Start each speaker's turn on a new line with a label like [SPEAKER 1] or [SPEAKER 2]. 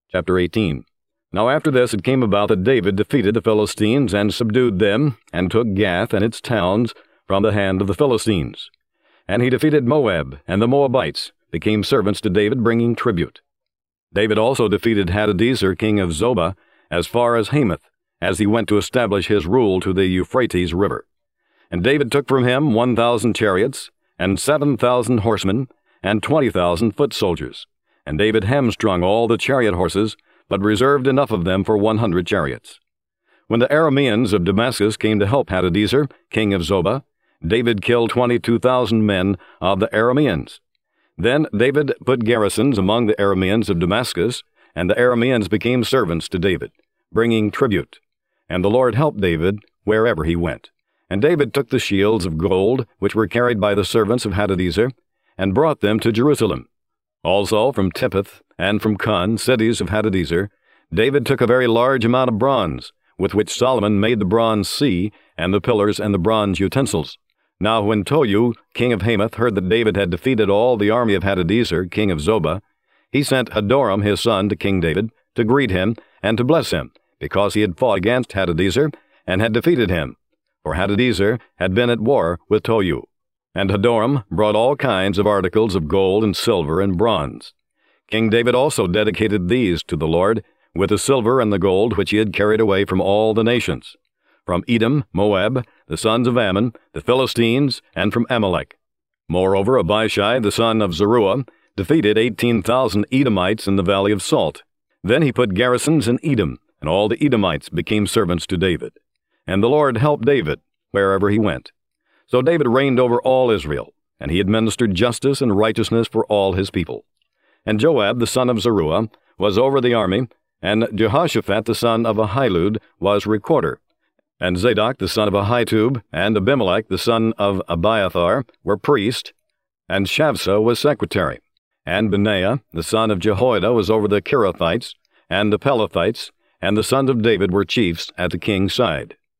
[SPEAKER 1] Chapter 18. Now after this it came about that David defeated the Philistines, and subdued them, and took Gath and its towns from the hand of the Philistines. And he defeated Moab, and the Moabites became servants to David, bringing tribute. David also defeated Hadadezer king of Zobah as far as Hamath, as he went to establish his rule to the Euphrates River. And David took from him 1,000 chariots, and 7,000 horsemen, and 20,000 foot soldiers. And David hamstrung all the chariot horses, but reserved enough of them for 100 chariots. When the Arameans of Damascus came to help Hadadezer king of Zobah, David killed 22,000 men of the Arameans. Then David put garrisons among the Arameans of Damascus, and the Arameans became servants to David, bringing tribute. And the Lord helped David wherever he went. And David took the shields of gold, which were carried by the servants of Hadadezer, and brought them to Jerusalem. Also from Tipheth and from Kun, cities of Hadadezer, David took a very large amount of bronze, with which Solomon made the bronze sea, and the pillars and the bronze utensils. Now when Tohu, king of Hamath, heard that David had defeated all the army of Hadadezer, king of Zobah, he sent Hadoram his son to King David, to greet him and to bless him, because he had fought against Hadadezer, and had defeated him. For Hadadezer had been at war with Tohu. And Hadoram brought all kinds of articles of gold and silver and bronze. King David also dedicated these to the Lord, with the silver and the gold which he had carried away from all the nations, from Edom, Moab, the sons of Ammon, the Philistines, and from Amalek. Moreover, Abishai, the son of Zeruiah, defeated 18,000 Edomites in the valley of Salt. Then he put garrisons in Edom, and all the Edomites became servants to David. And the Lord helped David wherever he went. So David reigned over all Israel, and he administered justice and righteousness for all his people. And Joab, the son of Zeruiah, was over the army, and Jehoshaphat, the son of Ahilud, was recorder. And Zadok, the son of Ahitub, and Abimelech, the son of Abiathar, were priests, and Shavsha was secretary. And Benaiah, the son of Jehoiada, was over the Kerethites, and the Pelethites, and the sons of David were chiefs at the king's side.